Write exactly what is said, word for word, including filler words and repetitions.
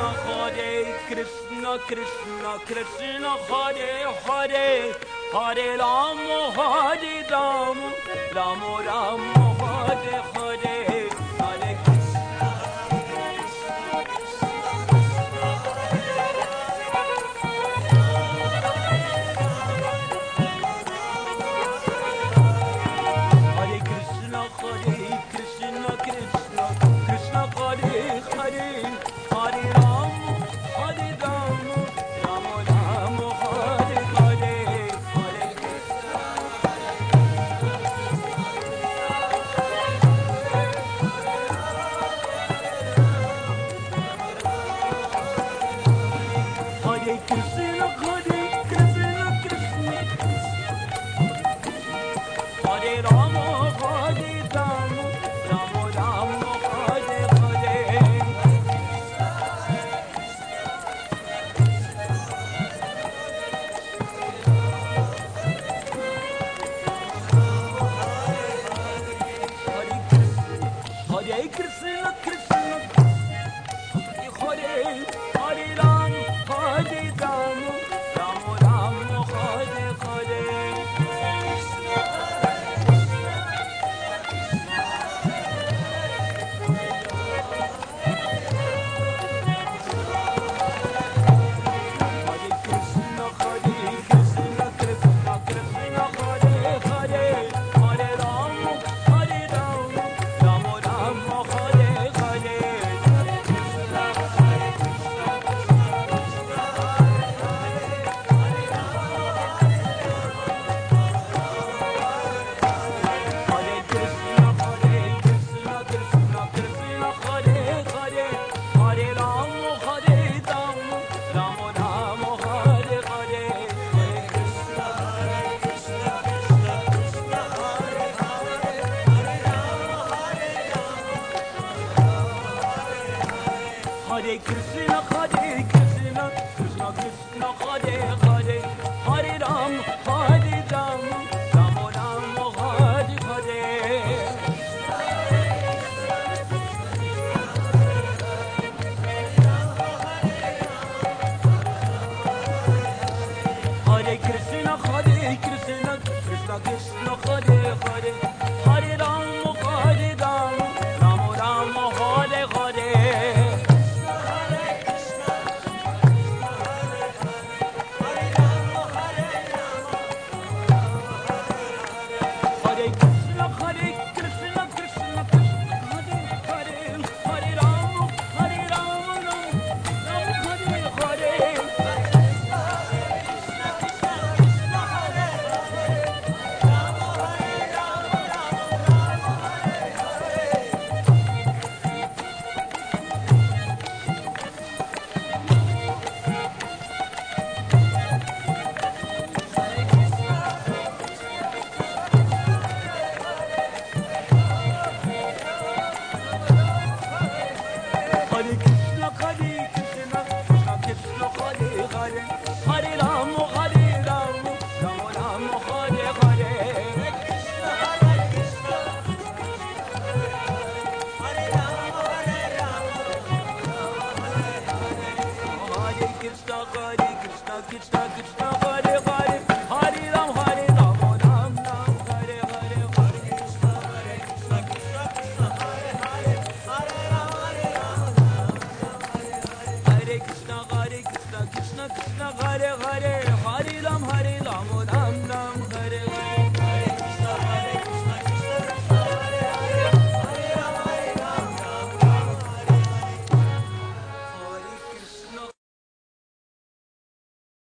Krishna, Krishna, Krishna, Hare Hare, Hare Rama, Hare Rama, Rama Rama, Hare Hare, Hare Krishna, Hare Krishna, Hare Krishna, Krishna, Krishna, Hare Hare, Hare Rama, Hare Rama, Rama Rama, Hare Hare, Hare Krishna, Hare Krishna, Hare Krishna, Krishna, Hare Rama, Hare Rama, Rama Rama, Hare Hare. Hare Krishna, Krishna, Hare Hare Ram, Hare Ram, Ram Ram, Hare Hare. Hare Krishna, Hare Krishna, Krishna Krishna, Hare Hare, Hare Ram, Hare Ram, Ram Ram, Hare Hare. Hare Krishna, Hare Krishna, Krishna Krishna, Hare Hare, Hare Ram, Hare Ram, Ram Ram, Hare Hare. Hare Krishna, Hare Krishna, Krishna Krishna, Hare Hare, Hare Ram, Hare Ram, Hare Krishna, Hare Krishna, Krishna Krishna, Hare Hare, Hare Ram, Hare Ram, Ram Ram, Hare Hare. Hare Krishna, Hare Krishna, Krishna Krishna, Hare Hare, Hare Ram, Hare Ram, Ram Ram, Hare Hare. Hare Krishna, Hare Krishna, Krishna Krishna, Hare Hare, Hare Ram, Hare Ram, Ram Ram, Hare Hare. Hare Krishna, Hare Krishna, Krishna Krishna, Hare Hare, Hare Ram, Hare Ram, Ram Ram, Hare Hare. Hare Krishna, Hare Krishna, Krishna Krishna, Hare Hare, Hare Ram, Hare Ram, Ram Ram, Hare Hare. Hare Krishna, Hare Krishna, Krishna Krishna, Hare Hare, Hare Ram, Hare Ram, Hare Krishna, Hare Krishna, Krishna Krishna, Hare Hare.